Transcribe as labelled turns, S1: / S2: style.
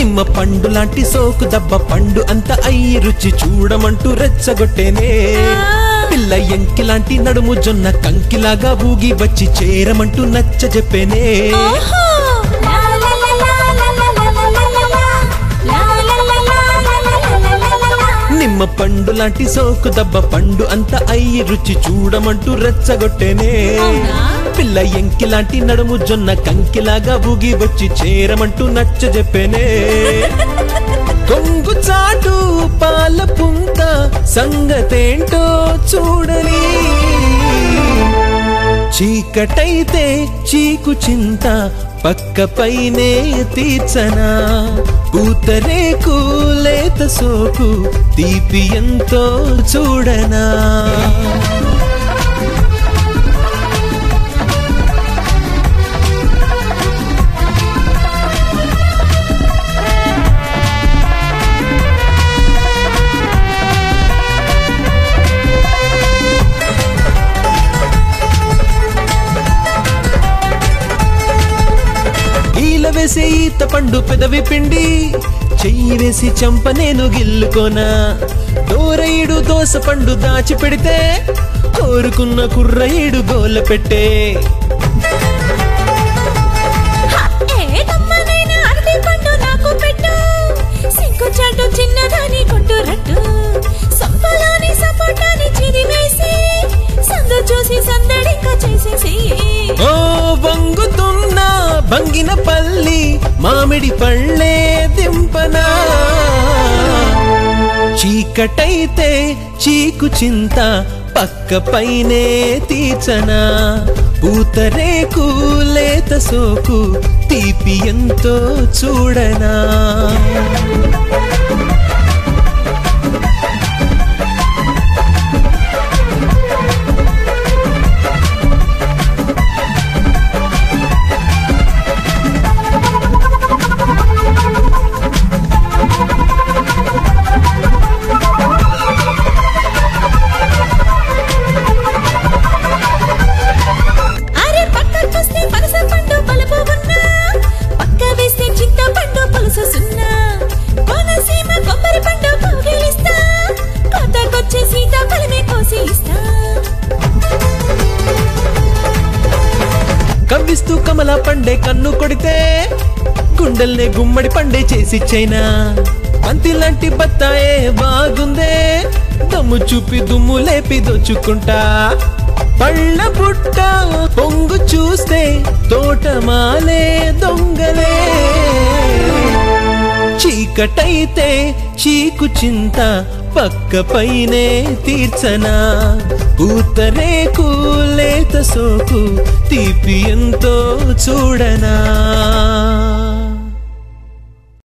S1: నిమ్మ పండు లాంటి సోకు దబ్బ పండు అంత అయ్యి రుచి చూడమంటూ రెచ్చగొట్టేనే పిల్ల ఎంకి లాంటి నడుము జొన్న కంకిలాగా ఊగి వచ్చి చేరమంటూ నచ్చ చెప్పేనే నిమ్మ పండు లాంటి సోకు దబ్బ పండు అంత అయ్యి రుచి చూడమంటూ రెచ్చగొట్టేనే పిల్ల ఎంకి లాంటి నడుము జొన్న కంకిలాగా ఊగి వచ్చి చేరమంటూ నచ్చ చెప్పేనే కొంగు చాటు పాల పుంత సంగతేంటో చూడని చీకటైతే చీకు చింత పక్క పైనే తీర్చనా పూతరేకు లేత సోకు తీపి ఎంతో చూడనా వేసి ఈత పండు పెదవి పిండి చెయ్యి వేసి చంప నేను గిల్లుకోనా దోరయుడు దోస పండు దాచి పెడితే కోరుకున్న కుర్రయుడు గోల పెట్టే వంగుతున్నా భంగిన పల్లి మామిడి పళ్ళే దింపనా చీకటైతే చీకు చింత పక్క పైనే తీర్చనా పూతరేకు లేత సోకు తీపి ఎంతో చూడనా కవ్విస్తూ కమల పండే కన్ను కొడితే గుండెల్నే గుమ్మడి పండే చేసిచ్చైనా బంతి లాంటి బత్తాయే బాగుందే దమ్ము చూపి దుమ్ము లేపి దోచుకుంటా పళ్ళ పుట్ట పొంగు చూస్తే తోటమాలే దొంగలే చీకటైతే చీకు చింత పక్క పైనే తీర్చనా పూతరేకు లేత సోకు తీపి ఎంతో చూడనా